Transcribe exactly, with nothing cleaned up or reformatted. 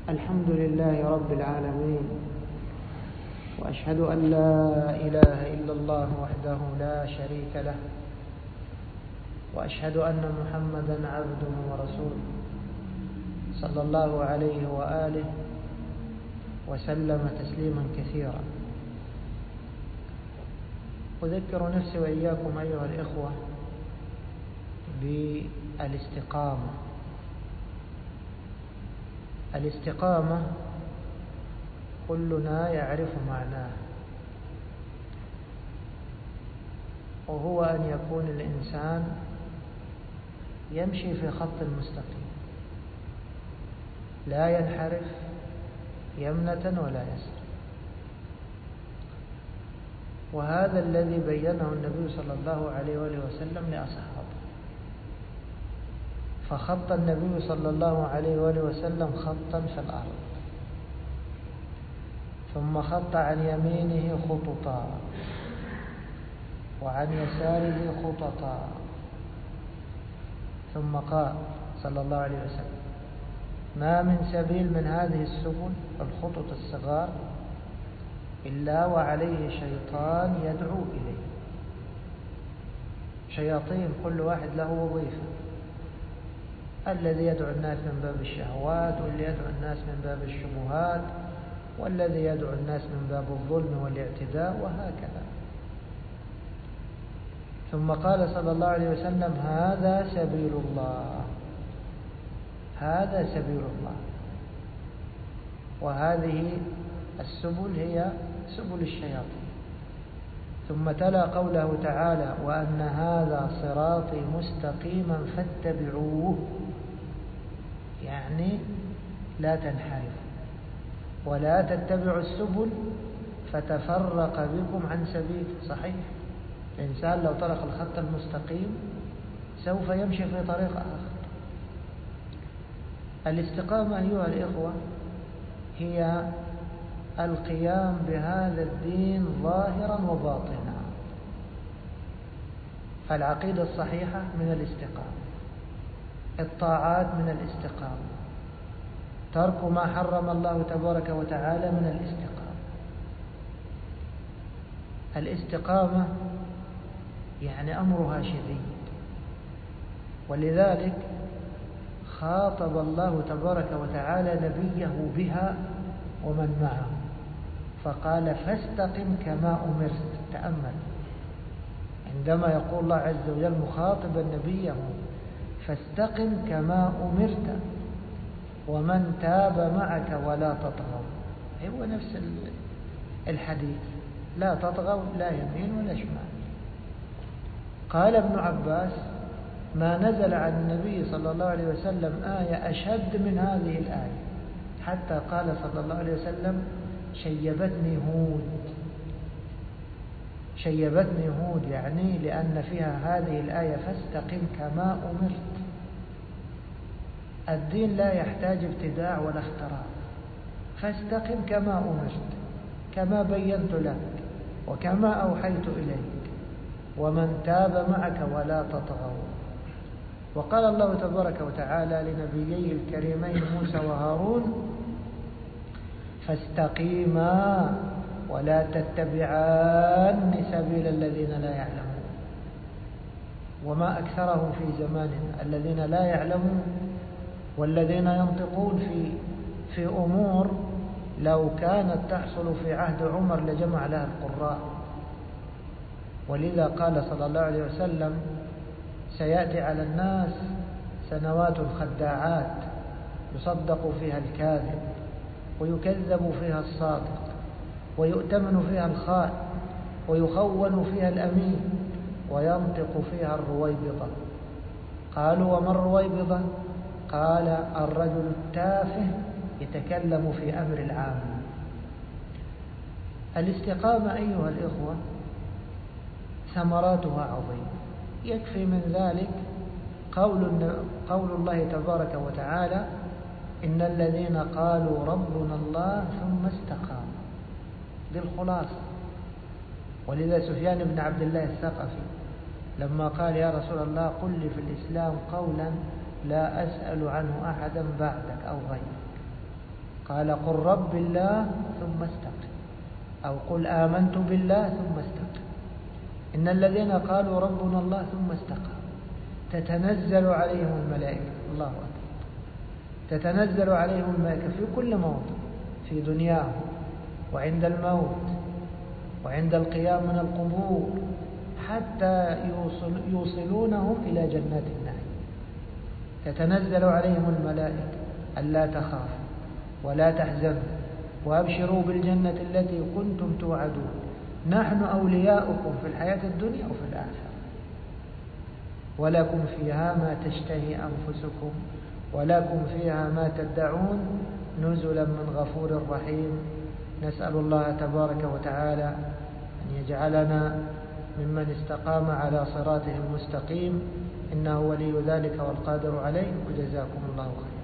الحمد لله رب العالمين، وأشهد أن لا إله إلا الله وحده لا شريك له، وأشهد أن محمدا عبده ورسوله صلى الله عليه وآله وسلم تسليما كثيرا. أذكر نفسي وإياكم أيها الإخوة بالاستقامة. الاستقامة كلنا يعرف معناه، وهو أن يكون الإنسان يمشي في خط مستقيم، لا ينحرف يمنة ولا يسرا. وهذا الذي بينه النبي صلى الله عليه وآله وسلم لأصحابه، فخط النبي صلى الله عليه وآله وسلم خطا في الأرض، ثم خط عن يمينه خططا وعن يساره خططا، ثم قال صلى الله عليه وسلم: ما من سبيل من هذه السبل الخطط الصغار إلا وعليه شيطان يدعو إليه. شياطين كل واحد له وظيفة، الذي يدعو الناس من باب الشهوات، والذي يدعو الناس من باب الشبهات، والذي يدعو الناس من باب الظلم والاعتداء، وهكذا. ثم قال صلى الله عليه وسلم: هذا سبيل الله، هذا سبيل الله. وهذه السبل هي سبل الشياطين. ثم تلا قوله تعالى: وأن هذا صراطي مستقيما فاتبعوه، يعني لا تنحرفوا ولا تتبعوا السبل فتفرق بكم عن سبيل. صحيح، الإنسان لو طرق الخط المستقيم سوف يمشي في طريق آخر. الاستقامة أيها الإخوة هي القيام بهذا الدين ظاهرا وباطنا. العقيدة الصحيحة من الاستقامة، الطاعات من الاستقامة، ترك ما حرم الله تبارك وتعالى من الاستقامة. الاستقامة يعني أمرها شديد، ولذلك خاطب الله تبارك وتعالى نبيه بها ومن معه، فقال: فاستقم كما أمرت. تأمل عندما يقول الله عز وجل مخاطبا نبيه: فاستقم كما أمرت ومن تاب معك ولا تطغوا. هو نفس الحديث، لا تطغوا، لا يمين ولا شمال. قال ابن عباس: ما نزل عن النبي صلى الله عليه وسلم آية أشد من هذه الآية، حتى قال صلى الله عليه وسلم: شيبتني هود. شيبتني هود يعني لأن فيها هذه الآية: فاستقم كما أمرت. الدين لا يحتاج ابتداع ولا اختراع، فاستقم كما أمرت، كما بينت لك وكما أوحيت إليك، ومن تاب معك ولا تطغوا. وقال الله تبارك وتعالى لنبيي الكريمين موسى وهارون: فاستقيما ولا تتبعان سبيل الذين لا يعلمون. وما أكثرهم في زماننا الذين لا يعلمون، والذين ينطقون في في أمور لو كانت تحصل في عهد عمر لجمع لها القراء. ولذا قال صلى الله عليه وسلم: سيأتي على الناس سنوات خداعات يصدق فيها الكاذب ويكذب فيها الصادق ويؤتمن فيها الخائن ويخون فيها الأمين وينطق فيها الرويبضة. قالوا: وما الرويبضة؟ قال: الرجل التافه يتكلم في أمر العام. الاستقامة أيها الإخوة ثمراتها عظيمة. يكفي من ذلك قول, قول الله تبارك وتعالى: إن الذين قالوا ربنا الله ثم استقاموا. دي الخلاصة. ولذا سفيان بن عبد الله الثقفي لما قال: يا رسول الله قل لي في الإسلام قولا لا أسأل عنه أحدا بعدك أو غيرك، قال قل رب الله ثم استقم، أو قل آمنت بالله ثم استقم. إن الذين قالوا ربنا الله ثم استقاموا تتنزل عليهم الملائكة، الله أكبر، تتنزل عليهم الملائكة في كل موضع، في دنياهم وعند الموت وعند القيام من القبور، حتى يوصل يوصلونهم إلى جنات النعيم. تتنزل عليهم الملائكة ألا تخافوا ولا تحزنوا وأبشروا بالجنة التي كنتم توعدون، نحن أولياؤكم في الحياة الدنيا وفي الآخرة، ولكم فيها ما تشتهي أنفسكم ولكم فيها ما تدعون نزلا من غفور رحيم. نسأل الله تبارك وتعالى أن يجعلنا ممن استقام على صراطه المستقيم، إنه ولي ذلك والقادر عليه، وجزاكم الله خيرا.